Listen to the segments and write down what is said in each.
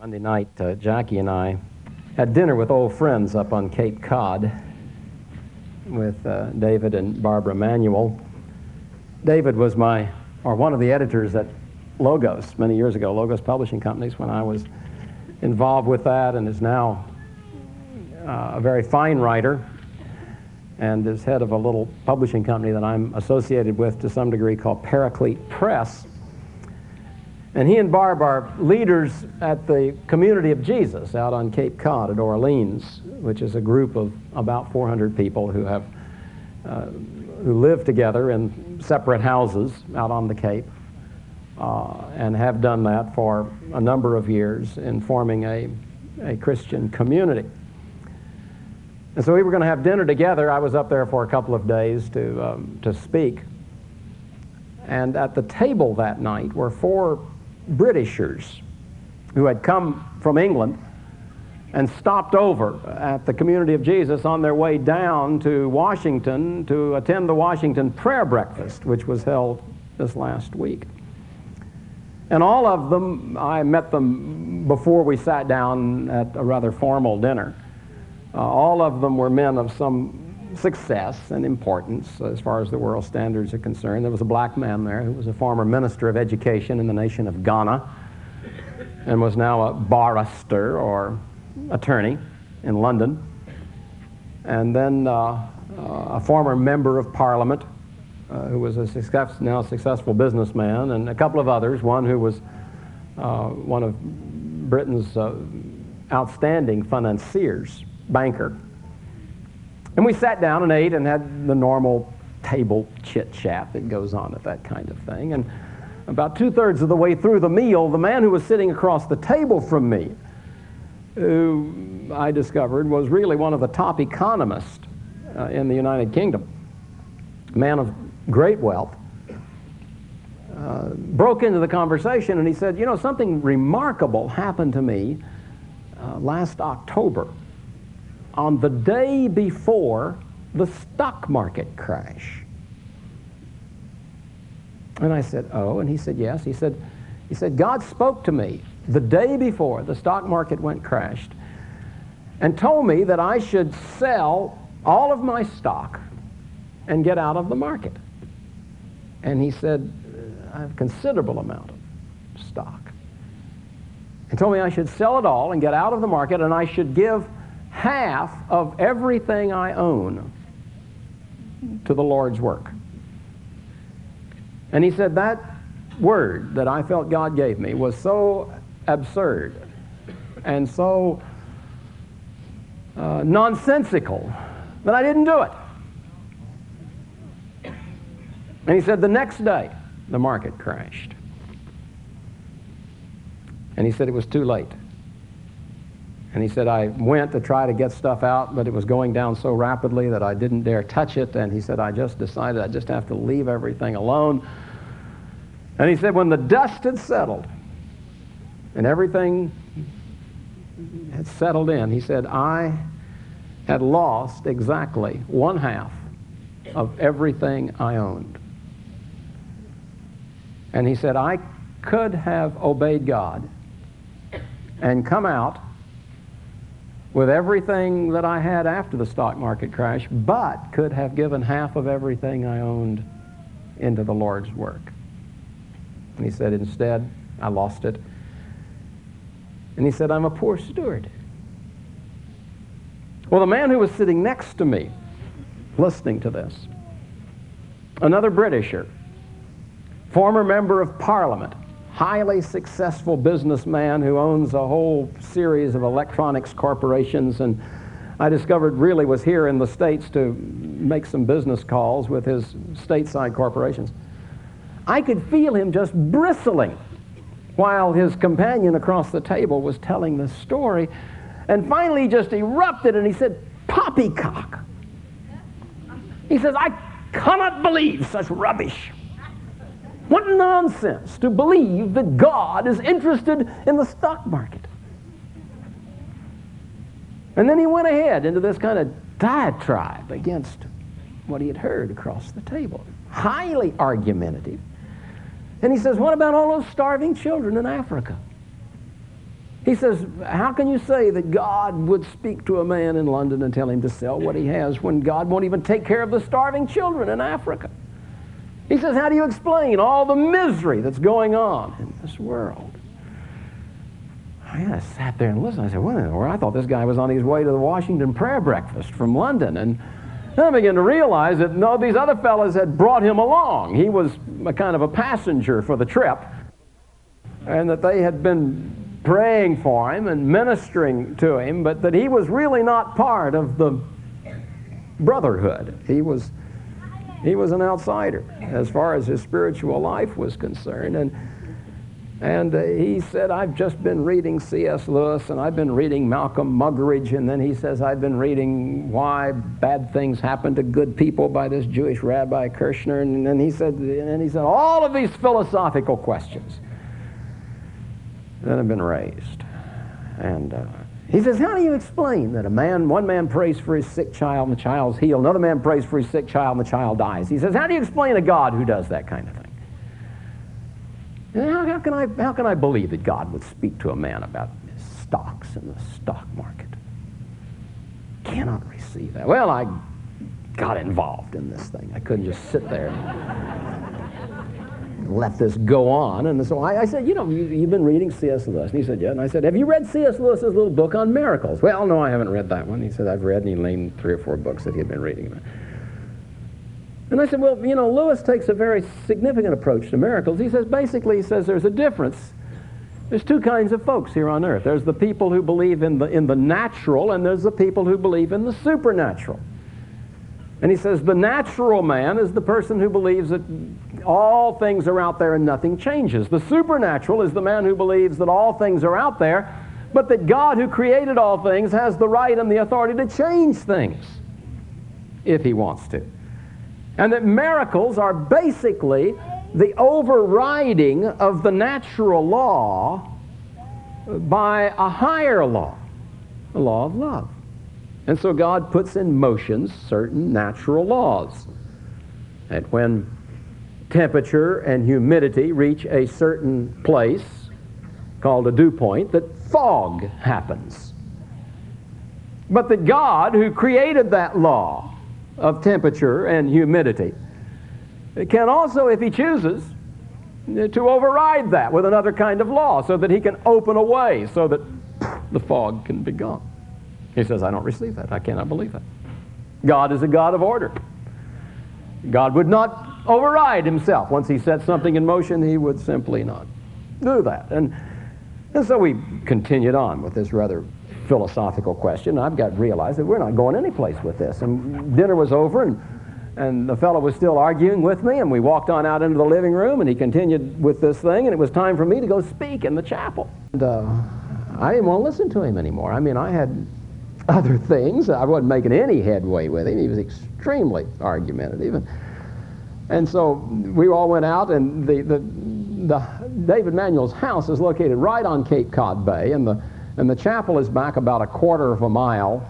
Monday night, Jackie and I had dinner with old friends up on Cape Cod with David and Barbara Manuel. David was one of the editors at Logos many years ago, Logos Publishing Companies, when I was involved with that, and is now a very fine writer and is head of a little publishing company that I'm associated with to some degree called Paraclete Press. And he and Barb are leaders at the Community of Jesus out on Cape Cod at Orleans, which is a group of about 400 people who live together in separate houses out on the Cape, and have done that for a number of years in forming a Christian community. And so we were going to have dinner together. I was up there for a couple of days to speak. And at the table that night were four Britishers who had come from England and stopped over at the Community of Jesus on their way down to Washington to attend the Washington Prayer Breakfast, which was held this last week. And all of them, I met them before we sat down at a rather formal dinner. All of them were men of some success and importance as far as the world standards are concerned. There was a black man there who was a former minister of education in the nation of Ghana and was now a barrister or attorney in London. And then a former member of parliament who was a successful businessman, and a couple of others, one who was one of Britain's outstanding financiers, banker. And we sat down and ate and had the normal table chit-chat that goes on at that kind of thing. And about two-thirds of the way through the meal, the man who was sitting across the table from me, who I discovered was really one of the top economists in the United Kingdom, a man of great wealth, broke into the conversation and he said, something remarkable happened to me last October, on the day before the stock market crash. And I said, oh, and he said, yes. He said, God spoke to me the day before the stock market crashed and told me that I should sell all of my stock and get out of the market. And he said, I have a considerable amount of stock. And told me I should sell it all and get out of the market, and I should give half of everything I own to the Lord's work. And he said that word that I felt God gave me was so absurd and so nonsensical that I didn't do it. And he said the next day the market crashed. And he said it was too late. And he said, I went to try to get stuff out, but it was going down so rapidly that I didn't dare touch it. And he said, I just decided I just have to leave everything alone. And he said, when the dust had settled and everything had settled in, he said, I had lost exactly one half of everything I owned. And he said, I could have obeyed God and come out with everything that I had after the stock market crash, but could have given half of everything I owned into the Lord's work. And he said, instead, I lost it. And he said, I'm a poor steward. Well, the man who was sitting next to me, listening to this, another Britisher, former member of parliament, highly successful businessman who owns a whole series of electronics corporations, and I discovered really was here in the States to make some business calls with his stateside corporations. I could feel him just bristling while his companion across the table was telling this story, and finally he just erupted and he said, "Poppycock." He says, "I cannot believe such rubbish. What nonsense to believe that God is interested in the stock market." And then he went ahead into this kind of diatribe against what he had heard across the table. Highly argumentative. And he says, what about all those starving children in Africa? He says, how can you say that God would speak to a man in London and tell him to sell what he has when God won't even take care of the starving children in Africa? He says, how do you explain all the misery that's going on in this world? I sat there and listened. I said, what in the world? I thought this guy was on his way to the Washington prayer breakfast from London. And then I began to realize that, no, these other fellas had brought him along. He was a kind of a passenger for the trip, and that they had been praying for him and ministering to him, but that he was really not part of the brotherhood. He was an outsider as far as his spiritual life was concerned. And he said, I've just been reading C.S. Lewis, and I've been reading Malcolm Muggeridge, and then he says, I've been reading Why Bad Things Happen to Good People by this Jewish Rabbi Kirshner, and then he said, all of these philosophical questions that have been raised. And he says, how do you explain that one man prays for his sick child and the child's healed, another man prays for his sick child and the child dies? He says, how do you explain a God who does that kind of thing? And how can I believe that God would speak to a man about his stocks in the stock market? Cannot receive that. Well, I got involved in this thing. I couldn't just sit there let this go on. And so I said, you've been reading C.S. Lewis. And he said, yeah. And I said, have you read C.S. Lewis's little book on miracles? Well, no, I haven't read that one. He said, I've read, and he named 3 or 4 books that he had been reading. And I said, well, Lewis takes a very significant approach to miracles. He says, there's a difference. There's 2 kinds of folks here on earth. There's the people who believe in the natural, and there's the people who believe in the supernatural. And he says the natural man is the person who believes that all things are out there and nothing changes. The supernatural is the man who believes that all things are out there, but that God who created all things has the right and the authority to change things if he wants to. And that miracles are basically the overriding of the natural law by a higher law, the law of love. And so God puts in motion certain natural laws. And when temperature and humidity reach a certain place, called a dew point, that fog happens. But that God, who created that law of temperature and humidity, can also, if he chooses, to override that with another kind of law so that he can open a way so that the fog can be gone. He says, I don't receive that. I cannot believe that. God is a God of order. God would not override himself. Once he set something in motion, he would simply not do that. And so we continued on with this rather philosophical question. I've got to realize that we're not going any place with this. And dinner was over, and the fellow was still arguing with me, and we walked on out into the living room, and he continued with this thing, and it was time for me to go speak in the chapel. And I didn't want to listen to him anymore. I mean, I had other things. I wasn't making any headway with him. He was extremely argumentative. And so we all went out, and the David Manuel's house is located right on Cape Cod Bay, and the chapel is back about a quarter of a mile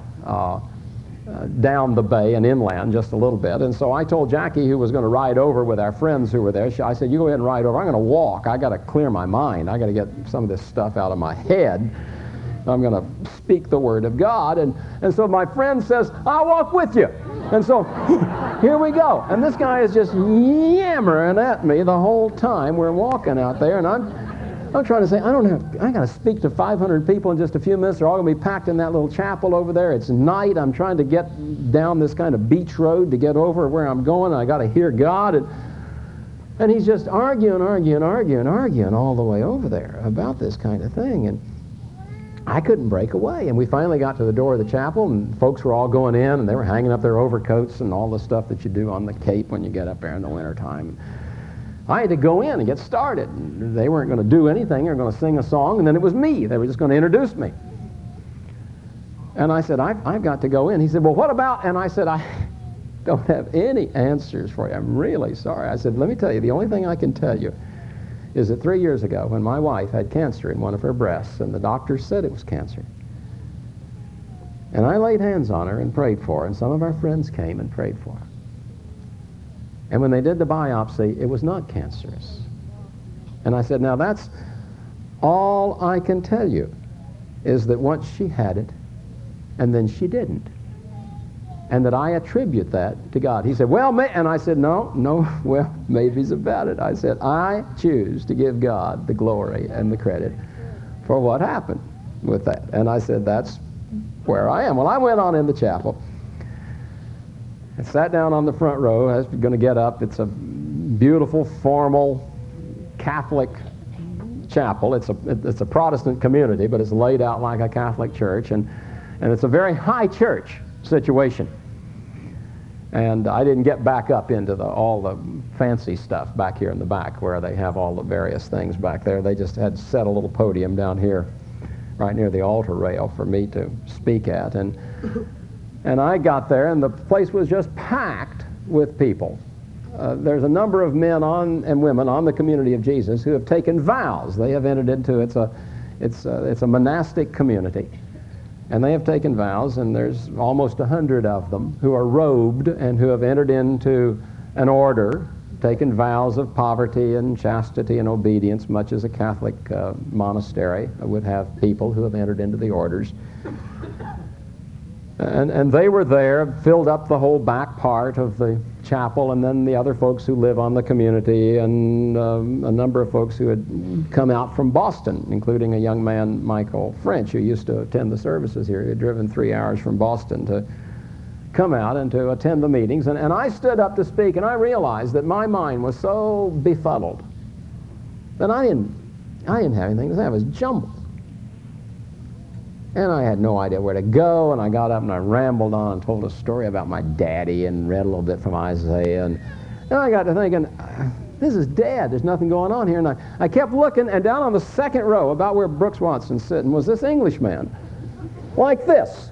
down the bay and inland just a little bit. And so I told Jackie, who was going to ride over with our friends who were there, I said, you go ahead and ride over. I'm going to walk. I got to clear my mind. I got to get some of this stuff out of my head. I'm going to speak the word of God. And so my friend says, I'll walk with you. And so here we go. And this guy is just yammering at me the whole time we're walking out there. And I'm trying to say, I got to speak to 500 people in just a few minutes. They're all going to be packed in that little chapel over there. It's night. I'm trying to get down this kind of beach road to get over where I'm going. I got to hear God. And he's just arguing all the way over there about this kind of thing. And I couldn't break away. And we finally got to the door of the chapel, and folks were all going in, and they were hanging up their overcoats and all the stuff that you do on the Cape when you get up there in the wintertime. I had to go in and get started. They weren't going to do anything. They were going to sing a song, and then it was me. They were just going to introduce me. And I said, I've got to go in. He said, well, what about? And I said, I don't have any answers for you. I'm really sorry. I said, let me tell you, the only thing I can tell you is that 3 years ago, when my wife had cancer in one of her breasts, and the doctors said it was cancer, and I laid hands on her and prayed for her, and some of our friends came and prayed for her. And when they did the biopsy, it was not cancerous. And I said, now that's all I can tell you. is that once she had it, and then she didn't. And that I attribute that to God. He said, well, and I said, no, well, maybe's about it. I said, I choose to give God the glory and the credit for what happened with that. And I said, that's where I am. Well, I went on in the chapel. I sat down on the front row. I was going to get up. It's a beautiful, formal, Catholic chapel. It's a Protestant community, but it's laid out like a Catholic church. And it's a very high church situation. And I didn't get back up into all the fancy stuff back here in the back where they have all the various things back there. They just had set a little podium down here right near the altar rail for me to speak at. And I got there, and the place was just packed with people. There's a number of men and women on the Community of Jesus who have taken vows. They have entered into it's a monastic community. And they have taken vows, and there's almost 100 of them who are robed and who have entered into an order, taken vows of poverty and chastity and obedience, much as a Catholic monastery would have people who have entered into the orders. And they were there, filled up the whole back part of the chapel, and then the other folks who live on the community, and a number of folks who had come out from Boston, including a young man, Michael French, who used to attend the services here. He had driven 3 hours from Boston to come out and to attend the meetings. And I stood up to speak, and I realized that my mind was so befuddled that I didn't have anything to say. I was jumbled. And I had no idea where to go, and I got up and I rambled on and told a story about my daddy and read a little bit from Isaiah. And I got to thinking, this is dead. There's nothing going on here. And I kept looking, and down on the second row, about where Brooks Watson's sitting, was this Englishman, like this.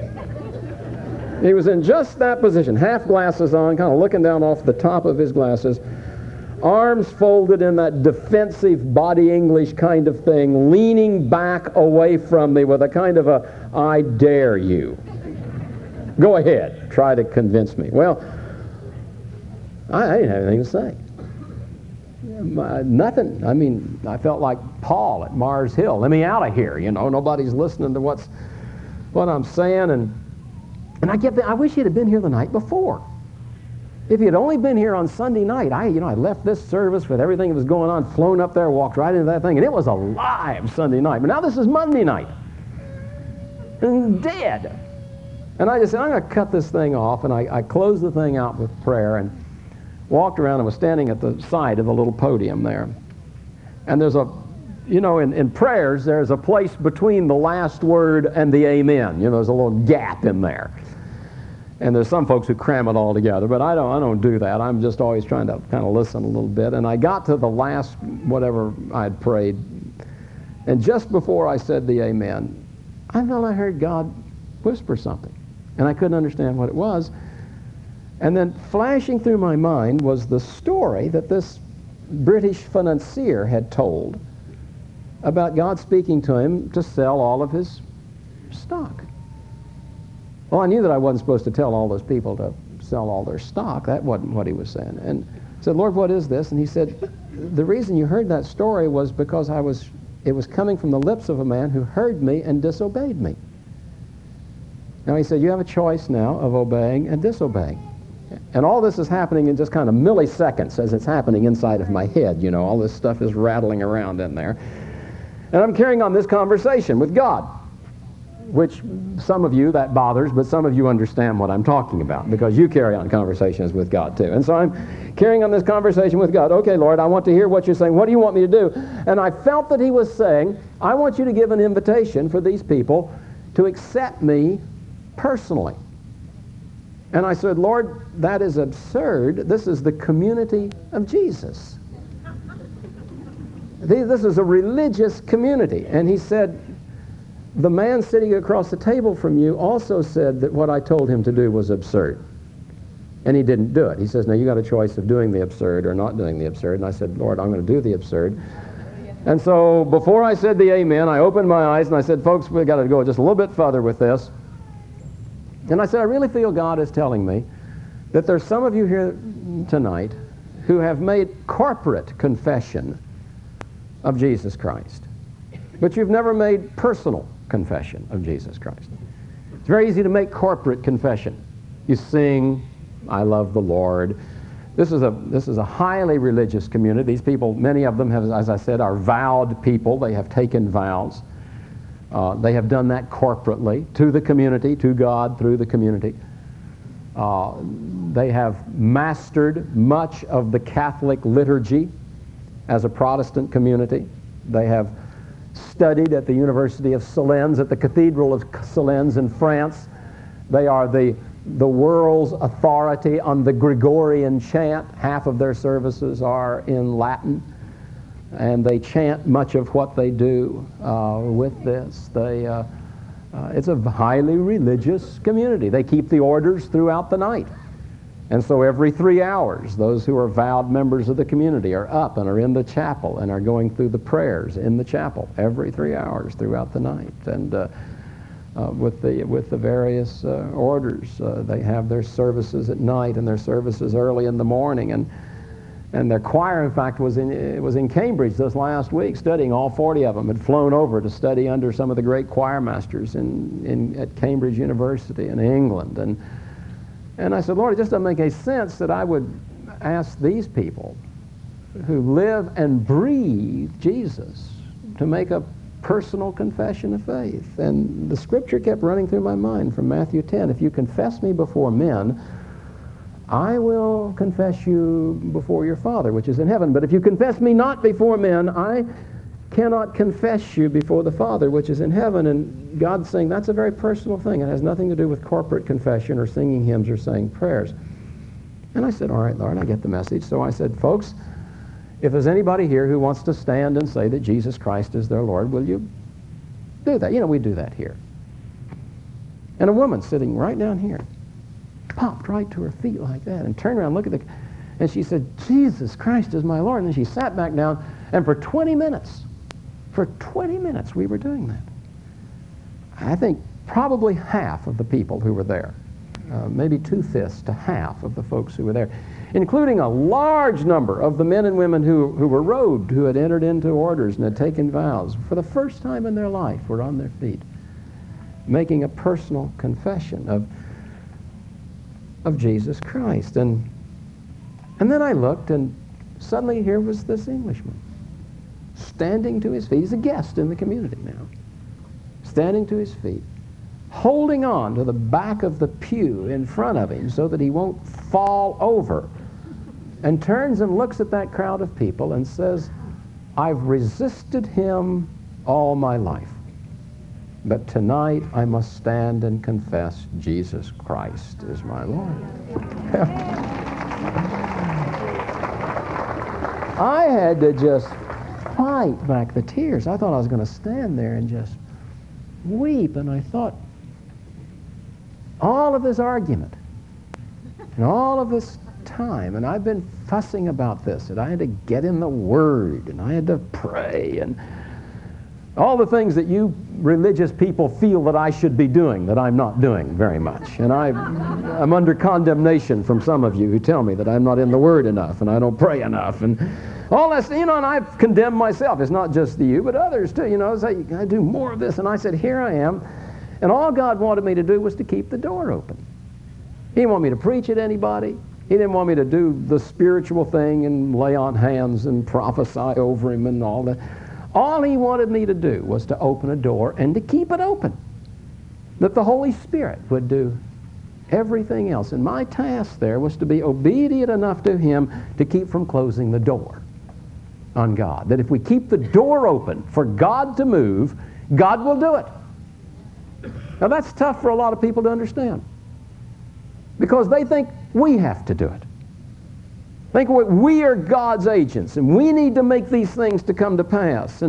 He was in just that position, half glasses on, kind of looking down off the top of his glasses, arms folded in that defensive body English kind of thing, leaning back away from me with a kind of a, I dare you. Go ahead, try to convince me. Well, I didn't have anything to say. Nothing. I mean, I felt like Paul at Mars Hill. Let me out of here, Nobody's listening to what I'm saying. And I kept thinking, I wish he'd have been here the night before. If he had only been here on Sunday night, I left this service with everything that was going on, flown up there, walked right into that thing, and it was alive Sunday night. But now this is Monday night. And dead. And I just said, I'm going to cut this thing off, and I closed the thing out with prayer and walked around and was standing at the side of the little podium there. And there's in prayers, there's a place between the last word and the amen. There's a little gap in there. And there's some folks who cram it all together, but I don't do that. I'm just always trying to kind of listen a little bit. And I got to the last whatever I'd prayed, and just before I said the amen, I thought I heard God whisper something, and I couldn't understand what it was. And then flashing through my mind was the story that this British financier had told about God speaking to him to sell all of his stock. Well, I knew that I wasn't supposed to tell all those people to sell all their stock. That wasn't what he was saying. And I said, Lord, what is this? And he said, the reason you heard that story was because it was coming from the lips of a man who heard me and disobeyed me. Now he said, you have a choice now of obeying and disobeying. And all this is happening in just kind of milliseconds as it's happening inside of my head. All this stuff is rattling around in there. And I'm carrying on this conversation with God, which some of you that bothers, but some of you understand what I'm talking about because you carry on conversations with God too. And so I'm carrying on this conversation with God. Okay, Lord, I want to hear what you're saying. What do you want me to do? And I felt that he was saying, I want you to give an invitation for these people to accept me personally. And I said, Lord, that is absurd. This is the community of Jesus. This is a religious community. And he said, the man sitting across the table from you also said that what I told him to do was absurd. And he didn't do it. He says, now you got a choice of doing the absurd or not doing the absurd. And I said, Lord, I'm going to do the absurd. And so before I said the amen, I opened my eyes and I said, folks, we've got to go just a little bit further with this. And I said, I really feel God is telling me that there's some of you here tonight who have made corporate confession of Jesus Christ. But you've never made personal confession of Jesus Christ. It's very easy to make corporate confession. You sing, I love the Lord. This is a highly religious community. These people, many of them have, as I said, are vowed people. They have taken vows. They have done that corporately to the community, to God through the community. They have mastered much of the Catholic liturgy as a Protestant community. They have studied at the University of Sélène, at the Cathedral of Sélène in France. They are the world's authority on the Gregorian chant. Half of their services are in Latin, and they chant much of what they do with this. It's a highly religious community. They keep the orders throughout the night. And so every 3 hours, those who are vowed members of the community are up and are in the chapel and are going through the prayers in the chapel every 3 hours throughout the night. And with the various orders, they have their services at night and their services early in the morning. And their choir, in fact, was in Cambridge this last week, studying. All 40 of them had flown over to study under some of the great choir masters at Cambridge University in England. And I said, Lord, it just doesn't make any sense that I would ask these people who live and breathe Jesus to make a personal confession of faith. And the scripture kept running through my mind from Matthew 10. If you confess me before men, I will confess you before your Father, which is in heaven. But if you confess me not before men, I cannot confess you before the Father, which is in heaven. And God's saying that's a very personal thing. It has nothing to do with corporate confession or singing hymns or saying prayers. And I said, all right, Lord, I get the message. So I said, folks, if there's anybody here who wants to stand and say that Jesus Christ is their Lord, will you do that? You know, we do that here. And a woman sitting right down here popped right to her feet like that and turned around and looked at and she said, Jesus Christ is my Lord. And then she sat back down, and for 20 minutes we were doing that. I think probably half of the people who were there, maybe 2/5 to half of the folks who were there, including a large number of the men and women who were robed, who had entered into orders and had taken vows, for the first time in their life were on their feet, making a personal confession of Jesus Christ. And then I looked, and suddenly here was this Englishman standing to his feet. He's a guest in the community now. Standing to his feet, holding on to the back of the pew in front of him so that he won't fall over, and turns and looks at that crowd of people and says, I've resisted him all my life, but tonight I must stand and confess Jesus Christ is my Lord. I had to just fight back the tears. I thought I was going to stand there and just weep, and I thought, all of this argument and all of this time, and I've been fussing about this, and I had to get in the Word, and I had to pray, and all the things that you religious people feel that I should be doing that I'm not doing very much. And I'm under condemnation from some of you who tell me that I'm not in the Word enough and I don't pray enough and all that, and I've condemned myself. It's not just you, but others too. Say, I do more of this. And I said, here I am. And all God wanted me to do was to keep the door open. He didn't want me to preach at anybody. He didn't want me to do the spiritual thing and lay on hands and prophesy over him and all that. All he wanted me to do was to open a door and to keep it open. That the Holy Spirit would do everything else. And my task there was to be obedient enough to him to keep from closing the door on God. That if we keep the door open for God to move, God will do it. Now that's tough for a lot of people to understand, because they think we have to do it. Think we are God's agents, and we need to make these things to come to pass.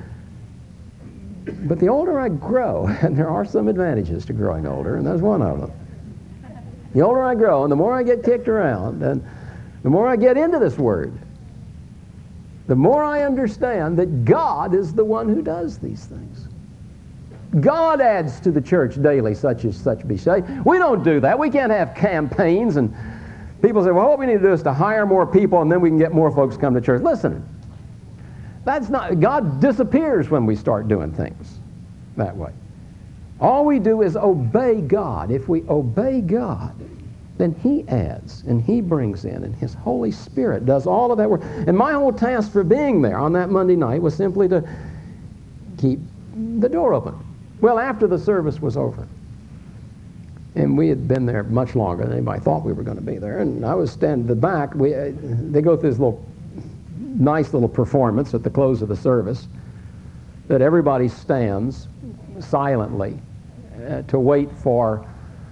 But the older I grow, and there are some advantages to growing older, and that's one of them. The older I grow, and the more I get kicked around, and the more I get into this Word, the more I understand that God is the one who does these things. God adds to the church daily, such as such be saved. We don't do that. We can't have campaigns and people say, well, what we need to do is to hire more people and then we can get more folks to come to church. Listen, that's not, God disappears when we start doing things that way. All we do is obey God. If we obey God, then He adds and He brings in, and His Holy Spirit does all of that work. And my whole task for being there on that Monday night was simply to keep the door open. Well, after the service was over, and we had been there much longer than anybody thought we were going to be there, and I was standing at the back. They go through this nice little performance at the close of the service that everybody stands silently to wait for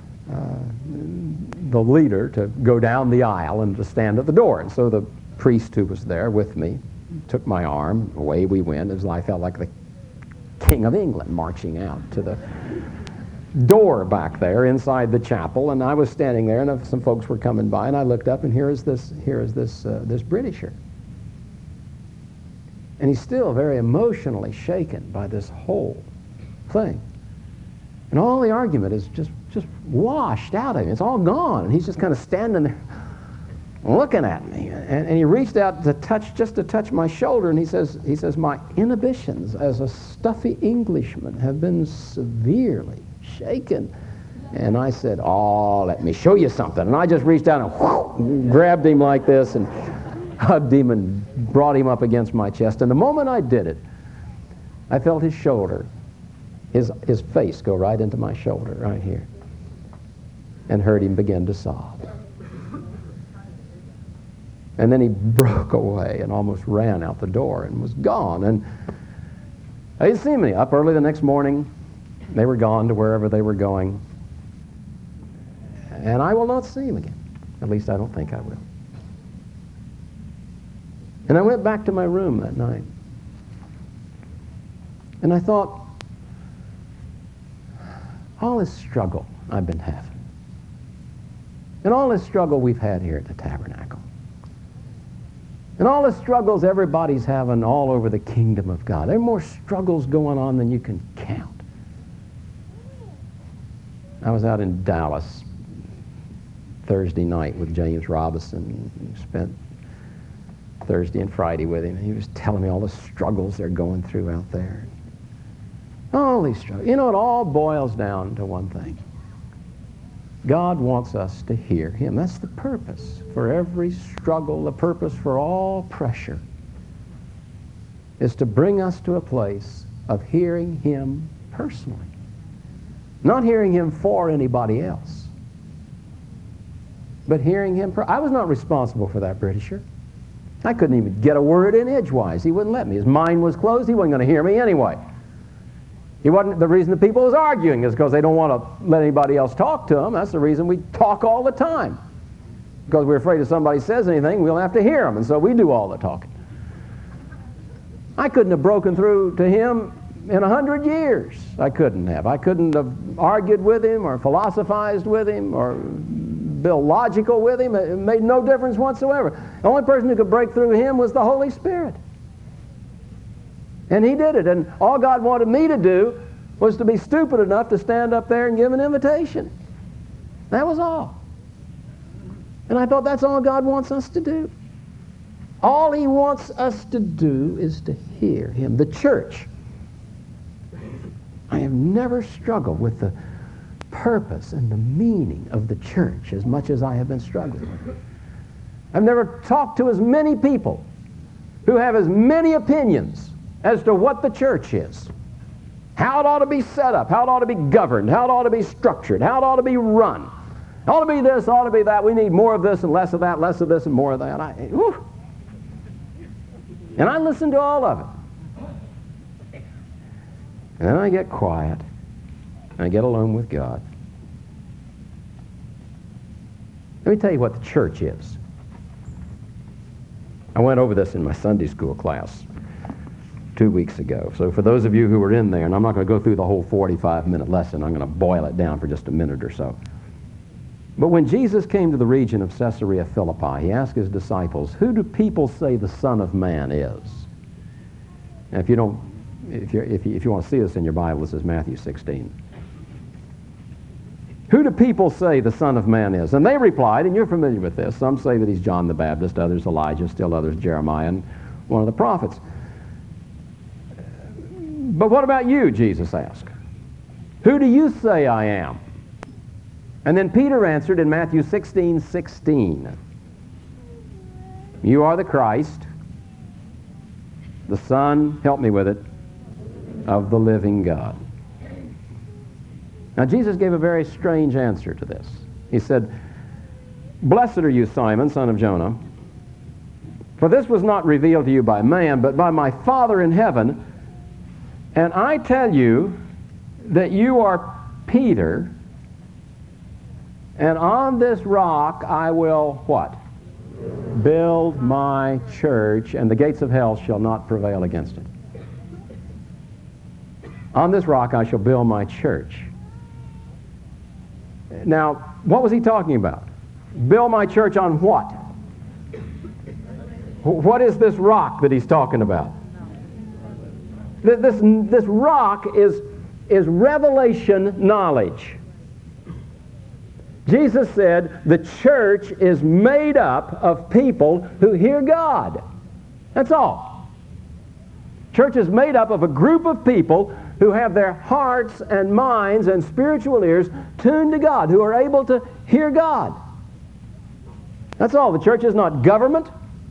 the leader to go down the aisle and to stand at the door. And so the priest who was there with me took my arm, away we went, as I felt like the King of England marching out to the door back there inside the chapel. And I was standing there, and some folks were coming by, and I looked up, and here is this Britisher. And he's still very emotionally shaken by this whole thing. And all the argument is just washed out of him. It's all gone. And he's just kind of standing there looking at me. And he reached out to touch my shoulder, and he says, my inhibitions as a stuffy Englishman have been severely shaken. And I said, oh, let me show you something. And I just reached out and grabbed him like this and hugged him and brought him up against my chest. And the moment I did it, I felt his shoulder, his face go right into my shoulder right here, and heard him begin to sob. And then he broke away and almost ran out the door and was gone. And I didn't see me. Up early the next morning, they were gone to wherever they were going. And I will not see him again. At least I don't think I will. And I went back to my room that night. And I thought, all this struggle I've been having, and all this struggle we've had here at the Tabernacle, and all the struggles everybody's having all over the kingdom of God, there are more struggles going on than you can count. I was out in Dallas Thursday night with James Robison. Spent Thursday and Friday with him. He was telling me all the struggles they're going through out there. All these struggles. You know, it all boils down to one thing. God wants us to hear Him. That's the purpose for every struggle, the purpose for all pressure, is to bring us to a place of hearing Him personally. Not hearing Him for anybody else, but hearing Him. I was not responsible for that Britisher. I couldn't even get a word in edgewise. He wouldn't let me. His mind was closed. He wasn't going to hear me anyway. He wasn't. The reason the people was arguing is because they don't want to let anybody else talk to them. That's the reason we talk all the time. Because we're afraid if somebody says anything, we'll have to hear them, and so we do all the talking. I couldn't have broken through to him in 100 years. I couldn't have. I couldn't have argued with him or philosophized with him or been logical with him. It made no difference whatsoever. The only person who could break through him was the Holy Spirit. And He did it. And all God wanted me to do was to be stupid enough to stand up there and give an invitation. That was all. And I thought that's all God wants us to do. All He wants us to do is to hear Him. The church. I have never struggled with the purpose and the meaning of the church as much as I have been struggling with it. I've never talked to as many people who have as many opinions as to what the church is, how it ought to be set up, how it ought to be governed, how it ought to be structured, how it ought to be run. It ought to be this, ought to be that. We need more of this and less of that, less of this and more of that. And I listen to all of it. And then I get quiet, and I get alone with God. Let me tell you what the church is. I went over this in my Sunday school class 2 weeks ago. So for those of you who were in there, and I'm not going to go through the whole 45-minute lesson, I'm going to boil it down for just a minute or so. But when Jesus came to the region of Caesarea Philippi, He asked His disciples, who do people say the Son of Man is? And if you want to see this in your Bible, this is Matthew 16. Who do people say the Son of Man is? And they replied, and you're familiar with this, some say that He's John the Baptist, others Elijah, still others Jeremiah, and one of the prophets. But what about you, Jesus asked? Who do you say I am? And then Peter answered in Matthew 16:16, you are the Christ, the Son, help me with it, of the living God. Now Jesus gave a very strange answer to this. He said, blessed are you, Simon, son of Jonah, for this was not revealed to you by man, but by my Father in heaven. And I tell you that you are Peter, and on this rock I will, what? Build my church, and the gates of hell shall not prevail against it. On this rock I shall build my church. Now, what was he talking about? Build my church on what? What is this rock that he's talking about? This rock is revelation knowledge. Jesus said the church is made up of people who hear God. That's all. Church is made up of a group of people who have their hearts and minds and spiritual ears tuned to God, who are able to hear God. That's all. The church is not government.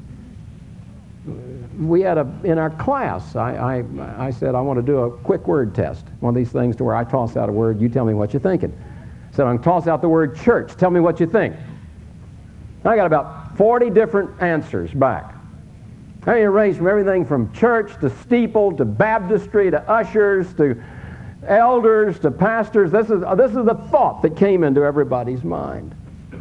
We had in our class, I said I want to do a quick word test. One of these things to where I toss out a word, you tell me what you're thinking. I said I'm going to toss out the word church. Tell me what you think. I got about 40 different answers back. I mean, it ranged from everything from church to steeple to baptistry to ushers to elders to pastors. This is the thought that came into everybody's mind.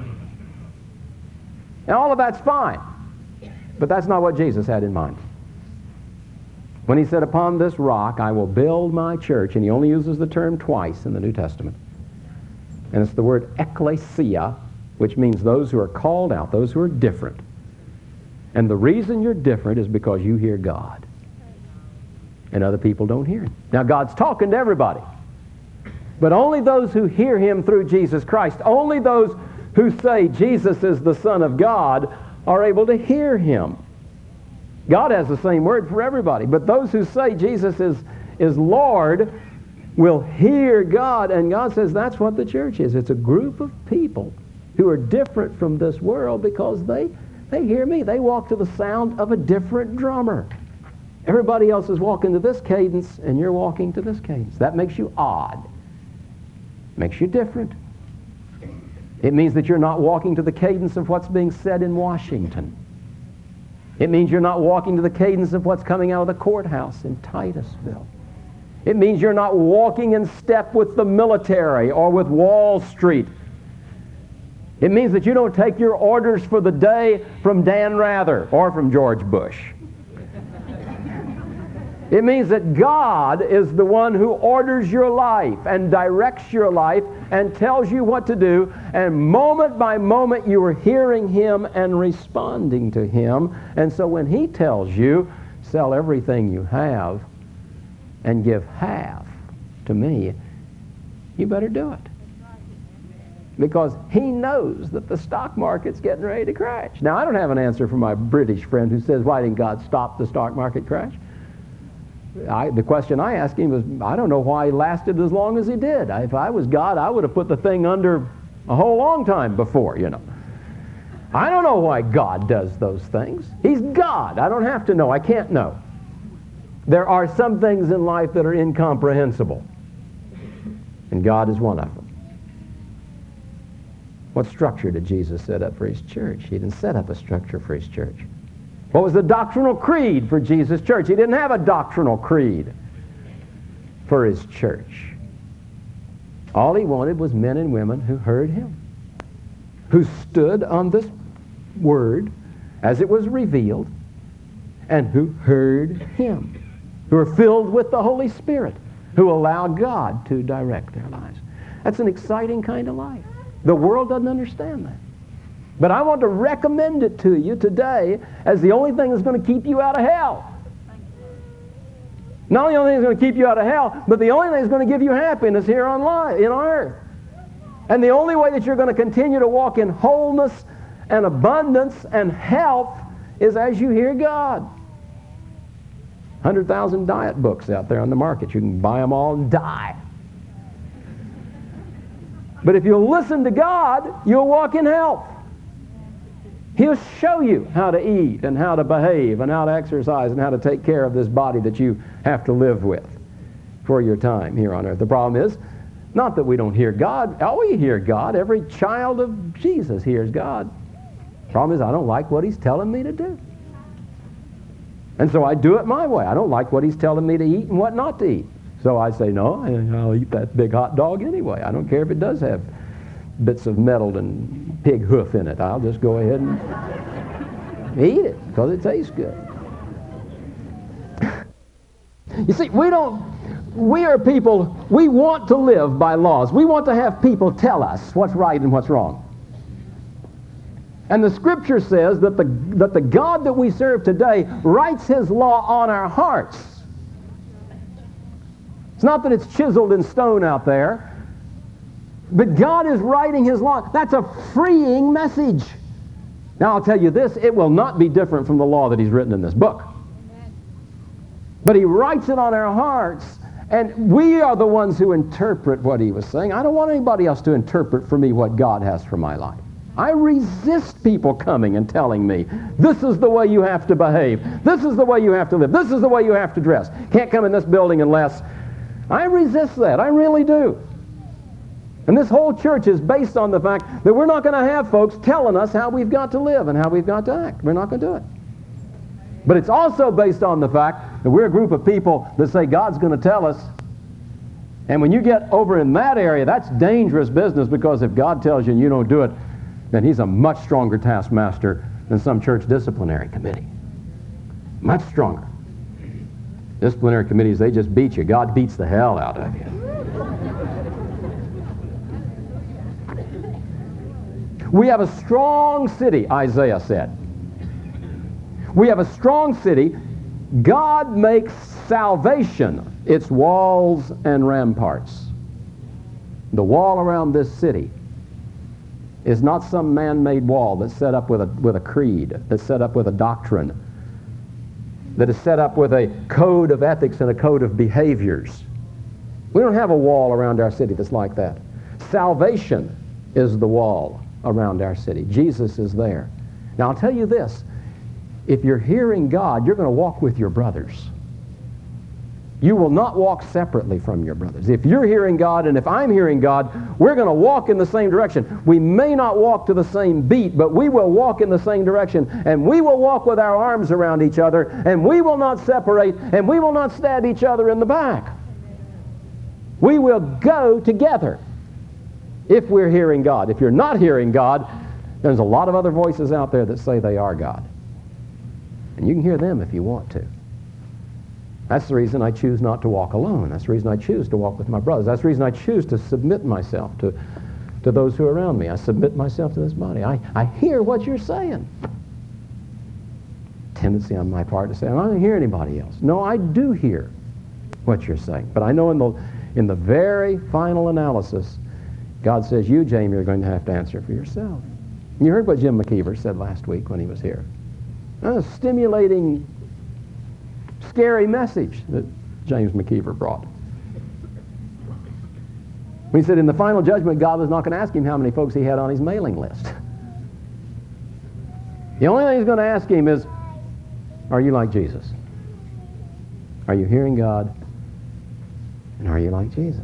And all of that's fine. But that's not what Jesus had in mind. When he said, upon this rock I will build my church, and he only uses the term twice in the New Testament. And it's the word ecclesia, which means those who are called out, those who are different. And the reason you're different is because you hear God. And other people don't hear him. Now God's talking to everybody. But only those who hear him through Jesus Christ, only those who say Jesus is the Son of God are able to hear him. God has the same word for everybody. But those who say Jesus is Lord will hear God. And God says that's what the church is. It's a group of people who are different from this world because they hear me. They walk to the sound of a different drummer. Everybody else is walking to this cadence, and you're walking to this cadence. That makes you odd. Makes you different. It means that you're not walking to the cadence of what's being said in Washington. It means you're not walking to the cadence of what's coming out of the courthouse in Titusville. It means you're not walking in step with the military or with Wall Street. It means that you don't take your orders for the day from Dan Rather or from George Bush. It means that God is the one who orders your life and directs your life and tells you what to do, and moment by moment you are hearing him and responding to him. And so when he tells you, sell everything you have and give half to me, you better do it. Because he knows that the stock market's getting ready to crash. Now, I don't have an answer for my British friend who says, why didn't God stop the stock market crash? The question I asked him was, I don't know why he lasted as long as he did. If I was God, I would have put the thing under a whole long time before, you know. I don't know why God does those things. He's God. I don't have to know. I can't know. There are some things in life that are incomprehensible. And God is one of them. What structure did Jesus set up for his church? He didn't set up a structure for his church. What was the doctrinal creed for Jesus' church? He didn't have a doctrinal creed for his church. All he wanted was men and women who heard him, who stood on this word as it was revealed, and who heard him, who are filled with the Holy Spirit, who allow God to direct their lives. That's an exciting kind of life. The world doesn't understand that. But I want to recommend it to you today as the only thing that's going to keep you out of hell. Not the only thing that's going to keep you out of hell, but the only thing that's going to give you happiness here on earth. And the only way that you're going to continue to walk in wholeness and abundance and health is as you hear God. 100,000 diet books out there on the market. You can buy them all and die. But if you'll listen to God, you'll walk in health. He'll show you how to eat and how to behave and how to exercise and how to take care of this body that you have to live with for your time here on earth. The problem is, not that we don't hear God. Oh, we hear God. Every child of Jesus hears God. The problem is, I don't like what He's telling me to do. And so I do it my way. I don't like what He's telling me to eat and what not to eat. So I say, no, I'll eat that big hot dog anyway. I don't care if it does have bits of metal and pig hoof in it. I'll just go ahead and eat it because it tastes good. You see, we are people, we want to live by laws. We want to have people tell us what's right and what's wrong. And the Scripture says that the God that we serve today writes His law on our hearts. It's not that it's chiseled in stone out there, but God is writing His law. That's a freeing message. Now I'll tell you this, it will not be different from the law that He's written in this book. But He writes it on our hearts, and we are the ones who interpret what He was saying. I don't want anybody else to interpret for me what God has for my life. I resist people coming and telling me, this is the way you have to behave. This is the way you have to live. This is the way you have to dress. Can't come in this building unless... I resist that. I really do. And this whole church is based on the fact that we're not going to have folks telling us how we've got to live and how we've got to act. We're not going to do it. But it's also based on the fact that we're a group of people that say God's going to tell us. And when you get over in that area, that's dangerous business, because if God tells you and you don't do it, then He's a much stronger taskmaster than some church disciplinary committee. Much stronger. Disciplinary committees, they just beat you. God beats the hell out of you. We have a strong city, Isaiah said. We have a strong city. God makes salvation its walls and ramparts. The wall around this city is not some man-made wall that's set up with a creed, that's set up with a doctrine, that is set up with a code of ethics and a code of behaviors. We don't have a wall around our city that's like that. Salvation is the wall around our city. Jesus is there. Now I'll tell you this, if you're hearing God, you're going to walk with your brothers. You will not walk separately from your brothers. If you're hearing God and if I'm hearing God, we're going to walk in the same direction. We may not walk to the same beat, but we will walk in the same direction, and we will walk with our arms around each other, and we will not separate, and we will not stab each other in the back. We will go together if we're hearing God. If you're not hearing God, there's a lot of other voices out there that say they are God. And you can hear them if you want to. That's the reason I choose not to walk alone. That's the reason I choose to walk with my brothers. That's the reason I choose to submit myself to those who are around me. I submit myself to this body. I hear what you're saying. Tendency on my part to say, I don't hear anybody else. No, I do hear what you're saying. But I know in the very final analysis, God says, you, Jamie, are going to have to answer for yourself. You heard what Jim McKeever said last week when he was here. A stimulating, scary message that James McKeever brought. He said in the final judgment, God was not going to ask him how many folks he had on his mailing list. The only thing He's going to ask him is, are you like Jesus? Are you hearing God? And are you like Jesus?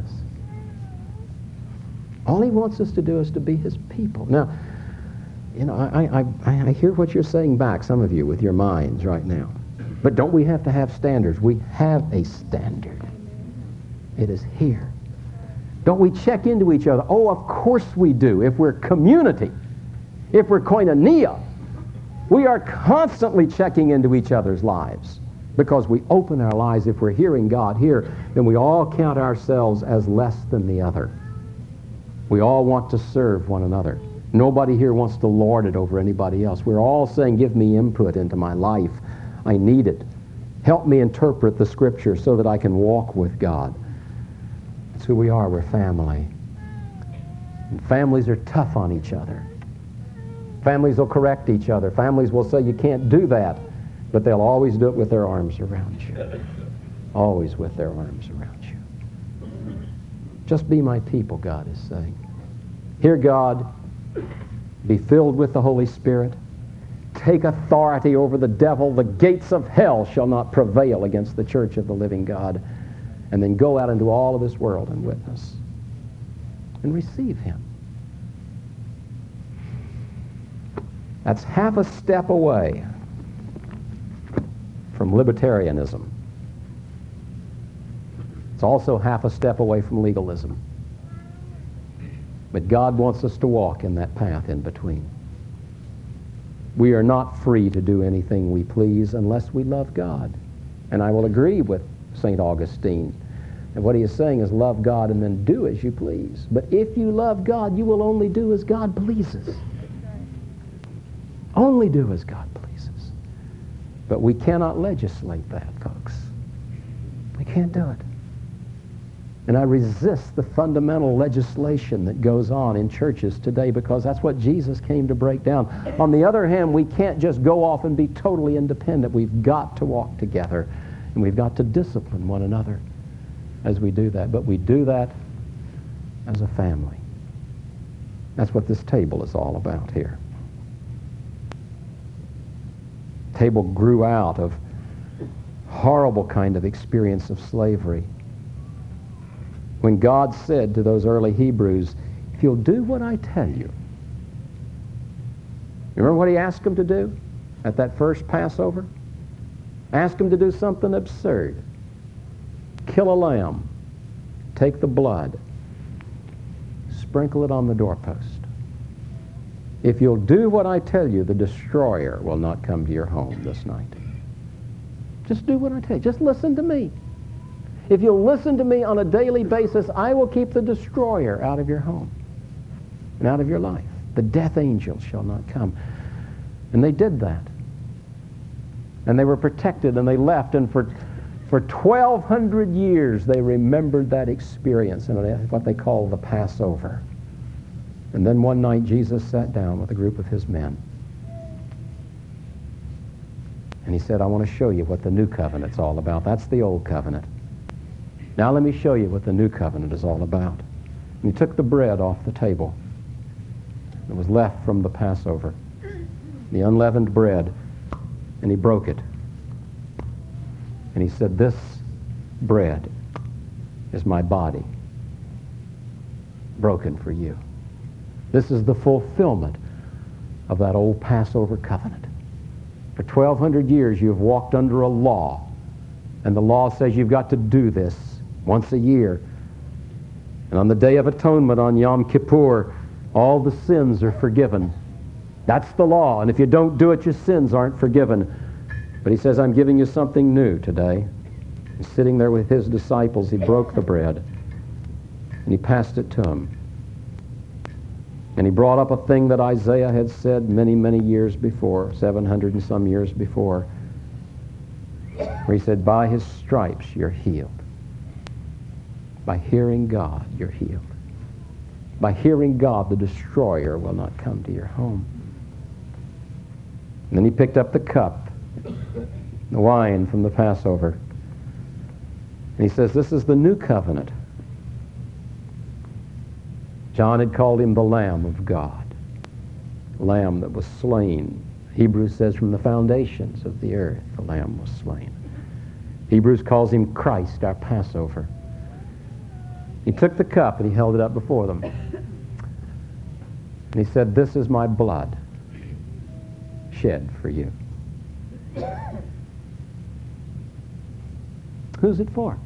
All He wants us to do is to be His people. Now, you know, I hear what you're saying back, some of you, with your minds right now. But don't we have to have standards? We have a standard. It is here. Don't we check into each other? Oh, of course we do. If we're community, if we're koinonia, we are constantly checking into each other's lives, because we open our lives. If we're hearing God here, then we all count ourselves as less than the other. We all want to serve one another. Nobody here wants to lord it over anybody else. We're all saying, give me input into my life. I need it. Help me interpret the Scripture so that I can walk with God. That's who we are. We're family. And families are tough on each other. Families will correct each other. Families will say, you can't do that. But they'll always do it with their arms around you. Always with their arms around you. Just be my people, God is saying. Hear God, be filled with the Holy Spirit, take authority over the devil. The gates of hell shall not prevail against the church of the living God. And then go out into all of this world and witness and receive Him. That's half a step away from libertarianism. It's also half a step away from legalism. But God wants us to walk in that path in between. We are not free to do anything we please unless we love God. And I will agree with St. Augustine. And what he is saying is love God and then do as you please. But if you love God, you will only do as God pleases. Only do as God pleases. But we cannot legislate that, folks. We can't do it. And I resist the fundamental legislation that goes on in churches today because that's what Jesus came to break down. On the other hand, we can't just go off and be totally independent. We've got to walk together, and we've got to discipline one another as we do that. But we do that as a family. That's what this table is all about here. The table grew out of horrible kind of experience of slavery. When God said to those early Hebrews, if you'll do what I tell you. You remember what he asked them to do at that first Passover? Asked them to do something absurd. Kill a lamb, take the blood, sprinkle it on the doorpost. If you'll do what I tell you, the destroyer will not come to your home this night. Just do what I tell you. Just listen to me. If you'll listen to me on a daily basis, I will keep the destroyer out of your home and out of your life. The death angel shall not come. And they did that. And they were protected, and they left, and for 1,200 years they remembered that experience and what they call the Passover. And then one night Jesus sat down with a group of his men. And he said, I want to show you what the new covenant's all about. That's the old covenant. Now let me show you what the new covenant is all about. And he took the bread off the table that was left from the Passover, the unleavened bread, and he broke it. And he said, this bread is my body, broken for you. This is the fulfillment of that old Passover covenant. For 1,200 years you have walked under a law, and the law says you've got to do this once a year. And on the Day of Atonement, on Yom Kippur, all the sins are forgiven. That's the law, and if you don't do it, your sins aren't forgiven. But he says, I'm giving you something new today. And sitting there with his disciples, he broke the bread, and he passed it to them. And he brought up a thing that Isaiah had said many, many years before, 700 and some years before, where he said, by his stripes you're healed. By hearing God, you're healed. By hearing God, the destroyer will not come to your home. And then he picked up the cup, the wine from the Passover. And he says, this is the new covenant. John had called him the Lamb of God, Lamb that was slain. Hebrews says from the foundations of the earth, the Lamb was slain. Hebrews calls him Christ, our Passover. He took the cup and he held it up before them. And he said, this is my blood shed for you. Who's it for?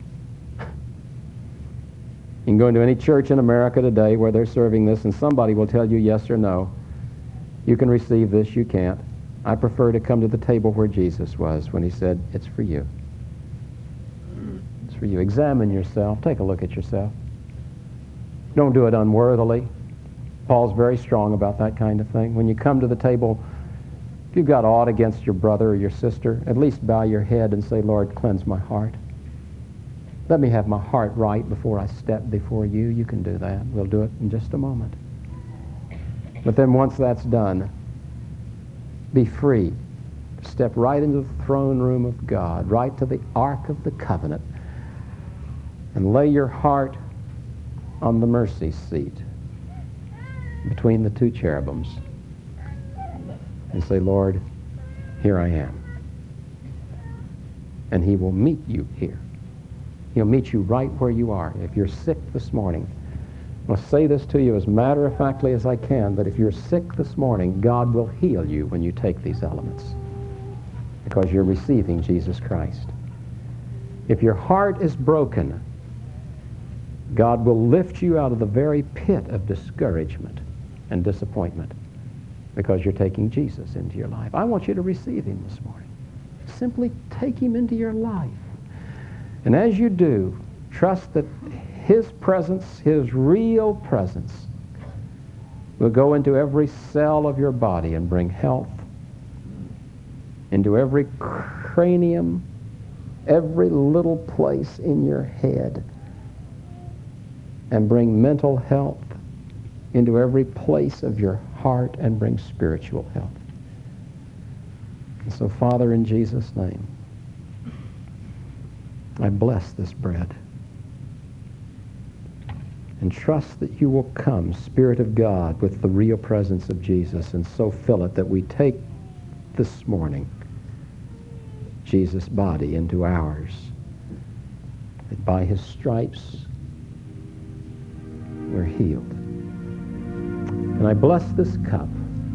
You can go into any church in America today where they're serving this, and somebody will tell you yes or no. You can receive this, you can't. I prefer to come to the table where Jesus was when he said, it's for you. It's for you. Examine yourself. Take a look at yourself. Don't do it unworthily. Paul's very strong about that kind of thing. When you come to the table, if you've got aught against your brother or your sister, at least bow your head and say, Lord, cleanse my heart. Let me have my heart right before I step before you. You can do that. We'll do it in just a moment. But then once that's done, be free to step right into the throne room of God, right to the Ark of the Covenant, and lay your heart on the mercy seat between the two cherubims and say, Lord, here I am. And he will meet you here. He'll meet you right where you are. If you're sick this morning, I'll say this to you as matter-of-factly as I can, but if you're sick this morning, God will heal you when you take these elements because you're receiving Jesus Christ. If your heart is broken, God will lift you out of the very pit of discouragement and disappointment because you're taking Jesus into your life. I want you to receive him this morning. Simply take him into your life. And as you do, trust that his presence, his real presence, will go into every cell of your body and bring health, into every cranium, every little place in your head, and bring mental health into every place of your heart and bring spiritual health. And so, Father, in Jesus' name, I bless this bread and trust that you will come, Spirit of God, with the real presence of Jesus, and so fill it that we take this morning Jesus' body into ours, that by his stripes we're healed. And I bless this cup.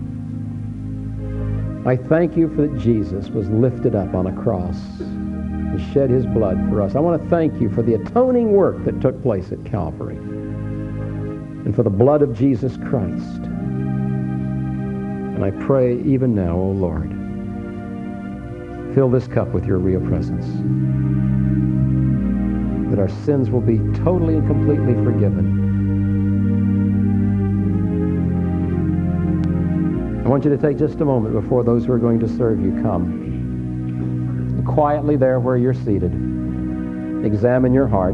I thank you for that Jesus was lifted up on a cross and shed his blood for us. I want to thank you for the atoning work that took place at Calvary and for the blood of Jesus Christ. And I pray even now, O Lord, fill this cup with your real presence, that our sins will be totally and completely forgiven. I want you to take just a moment before those who are going to serve you come. Quietly there where you're seated, examine your heart.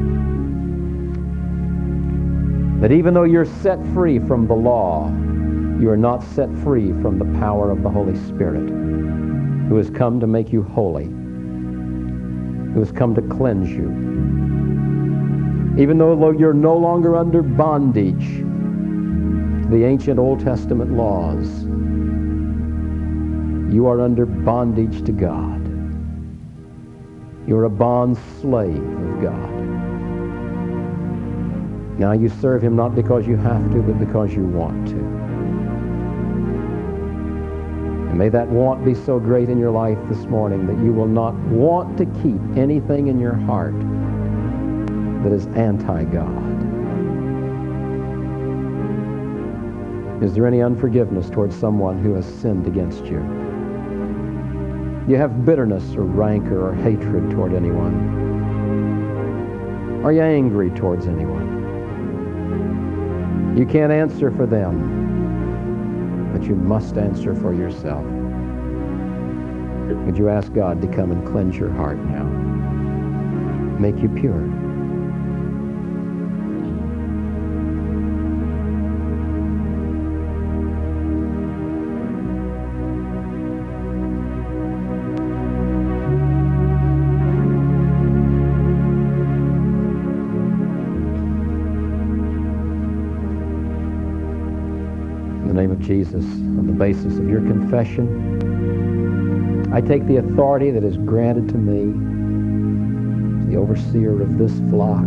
That even though you're set free from the law, you are not set free from the power of the Holy Spirit, who has come to make you holy, who has come to cleanse you. Even though you're no longer under bondage, the ancient Old Testament laws, you are under bondage to God. You're a bond slave of God. Now you serve him not because you have to, but because you want to. And may that want be so great in your life this morning that you will not want to keep anything in your heart that is anti-God. Is there any unforgiveness towards someone who has sinned against you? Do you have bitterness or rancor or hatred toward anyone? Are you angry towards anyone? You can't answer for them, but you must answer for yourself. Would you ask God to come and cleanse your heart now? Make you pure. Name of Jesus, on the basis of your confession, I take the authority that is granted to me, the overseer of this flock,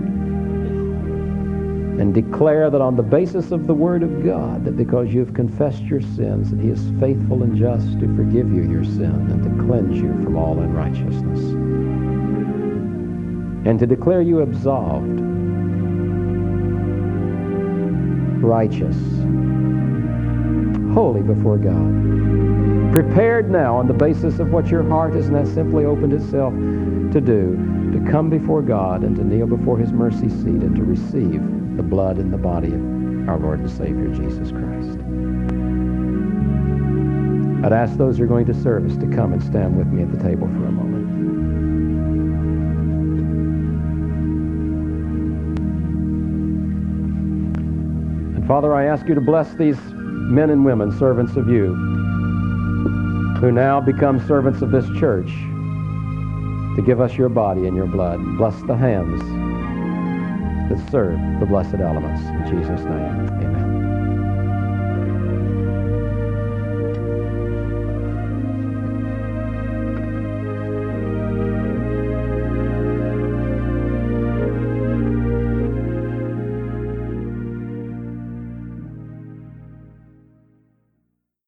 and declare that on the basis of the Word of God, that because you have confessed your sins, that he is faithful and just to forgive you your sin and to cleanse you from all unrighteousness, and to declare you absolved, righteous, holy before God, prepared now on the basis of what your heart has now simply opened itself to do, to come before God and to kneel before his mercy seat and to receive the blood and the body of our Lord and Savior Jesus Christ. I'd ask those who are going to serve us to come and stand with me at the table for a moment. And Father, I ask you to bless these men and women, servants of you, who now become servants of this church, to give us your body and your blood. Bless the hands that serve the blessed elements. In Jesus' name, amen.